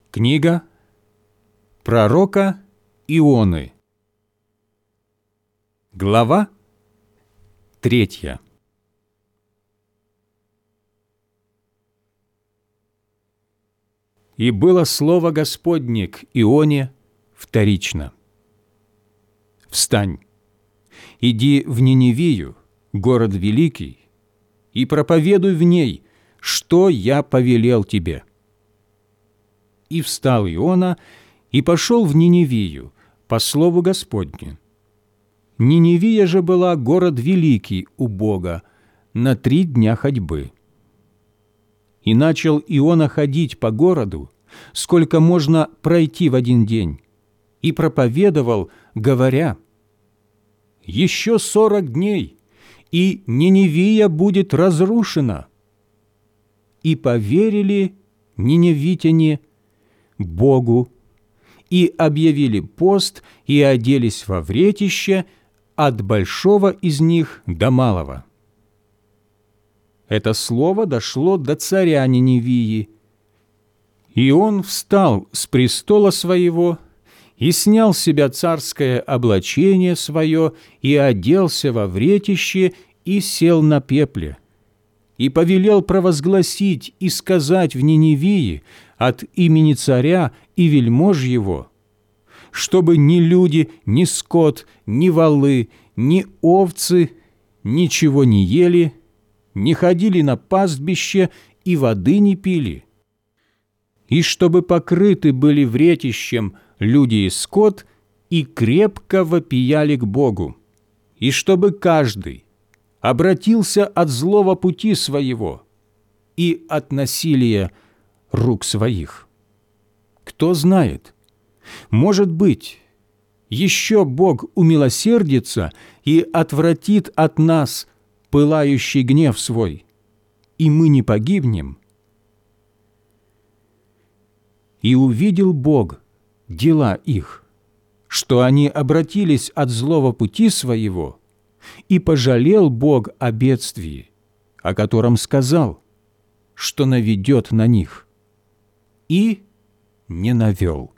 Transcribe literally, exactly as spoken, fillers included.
Книга пророка Ионы. Глава третья. «И было слово Господне к Ионе вторично. Встань, иди в Ниневию, город великий, и проповедуй в ней, что я повелел тебе». И встал Иона и пошел в Ниневию по слову Господню. Ниневия же была город великий у Бога, на три дня ходьбы. И начал Иона ходить по городу, сколько можно пройти в один день, и проповедовал, говоря: «Еще сорок дней, и Ниневия будет разрушена». И поверили ниневитяне Богу, и объявили пост, и оделись во вретище от большого из них до малого. Это слово дошло до царя Ниневии, и он встал с престола своего и снял с себя царское облачение свое и оделся во вретище и сел на пепле, и повелел провозгласить и сказать в Ниневии от имени царя и вельмож его, чтобы ни люди, ни скот, ни волы, ни овцы ничего не ели, не ходили на пастбище и воды не пили, и чтобы покрыты были вретищем люди и скот, и крепко вопияли к Богу, и чтобы каждый обратился от злого пути своего и от насилия рук своих. Кто знает, может быть, еще Бог умилосердится и отвратит от нас пылающий гнев свой, и мы не погибнем. И увидел Бог дела их, что они обратились от злого пути своего, и пожалел Бог о бедствии, о котором сказал, что наведет на них, и не навел.